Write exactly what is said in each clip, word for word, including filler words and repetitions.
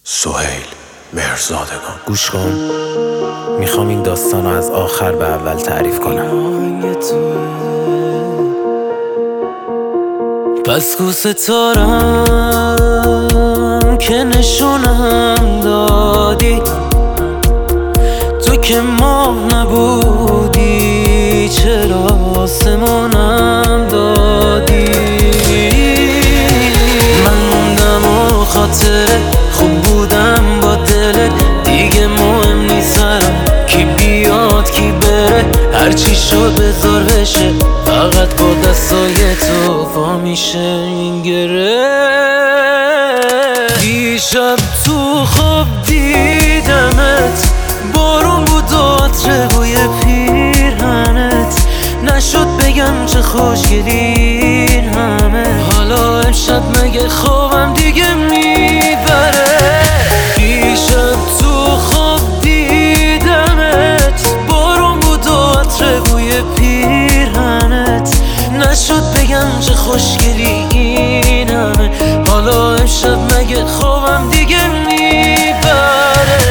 سهیل مهرزادگان. گوش کن، میخوام این داستان رو از آخر به اول تعریف کنم. پس کو ستارم که نشونم دادی، تو که ماه نبودی چرا آسمونم دادی. من موندم و خاطره خوب بودم با دلت، دیگه مهم نیست سرم کی بیاد کی بره، هرچی شد بذار بشه، فقط با دستای تو وا میشه این گره. دیشب تو خواب دیدمت، بارون بود و عطر بوی پیرهنت، نشد بگم چه خوشگلی این همه. حالا امشب مگه خوابم دیگه میبره؟ دیشب تو خواب دیدمت، بارون بود و عطر بوی پیرهنت، نشد بگم چه خوشگلی این همه. حالا امشب مگه خوابم دیگه میبره؟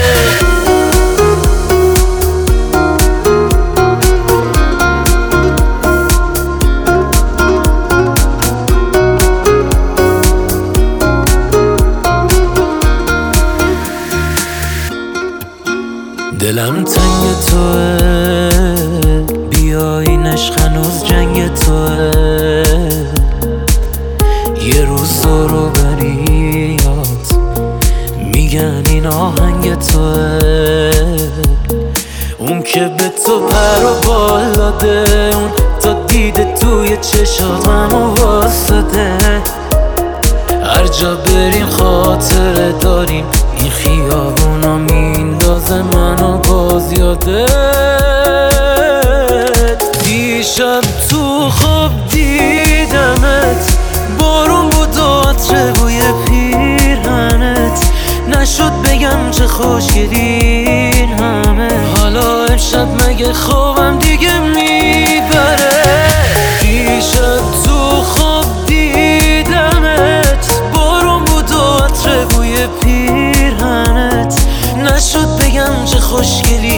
دلم تنگ توه، بیاین عشق هنوز جنگ توه، یه روز رو بریاد میگن این آهنگ توه. اون که به تو پر و بال داده، اون تا دیده توی چشامو واسده، هر جا بریم خاطره داریم، این خیابونا میندازه منو باز یاده. دیشب تو خواب دیدمت، بارون بود و عطر بوی پیرهنت، نشد بگم چه خوشگلی این همه. حالا امشب مگه خوابم دیگه میبره؟ دیشب تو خواب دیدمت، بارون بود و عطر بوی پیرهنت، نشد بگم چه خوشگلی